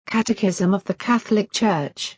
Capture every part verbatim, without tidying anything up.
Catechism of the Catholic Church.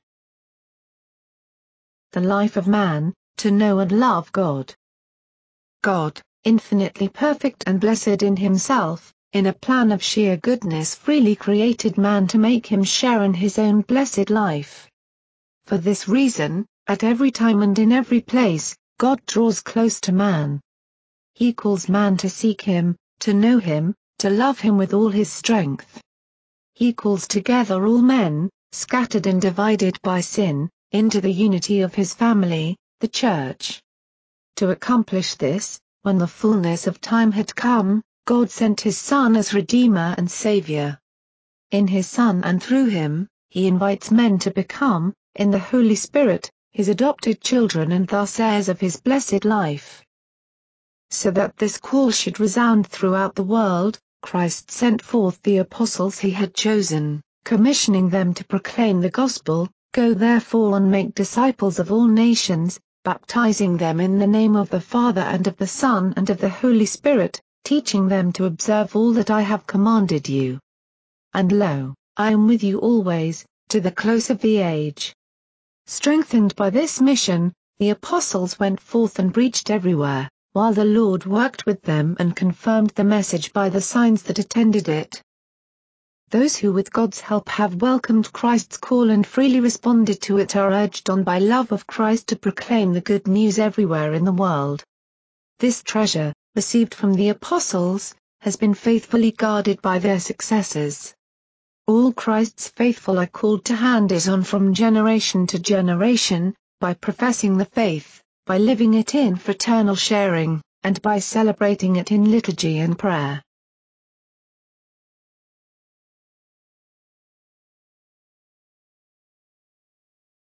The life of man, to know and love God. God, infinitely perfect and blessed in himself, in a plan of sheer goodness freely created man to make him share in his own blessed life. For this reason, at every time and in every place, God draws close to man. He calls man to seek him, to know him, to love him with all his strength. He calls together all men, scattered and divided by sin, into the unity of his family, the Church. To accomplish this, when the fullness of time had come, God sent his Son as Redeemer and Savior. In his Son and through him, he invites men to become, in the Holy Spirit, his adopted children and thus heirs of his blessed life. So that this call should resound throughout the world, Christ sent forth the apostles he had chosen, commissioning them to proclaim the gospel, "Go therefore and make disciples of all nations, baptizing them in the name of the Father and of the Son and of the Holy Spirit, teaching them to observe all that I have commanded you. And lo, I am with you always, to the close of the age." Strengthened by this mission, the apostles went forth and preached everywhere, while the Lord worked with them and confirmed the message by the signs that attended it. Those who with God's help have welcomed Christ's call and freely responded to it are urged on by love of Christ to proclaim the good news everywhere in the world. This treasure, received from the apostles, has been faithfully guarded by their successors. All Christ's faithful are called to hand it on from generation to generation, by professing the faith, by living it in fraternal sharing, and by celebrating it in liturgy and prayer.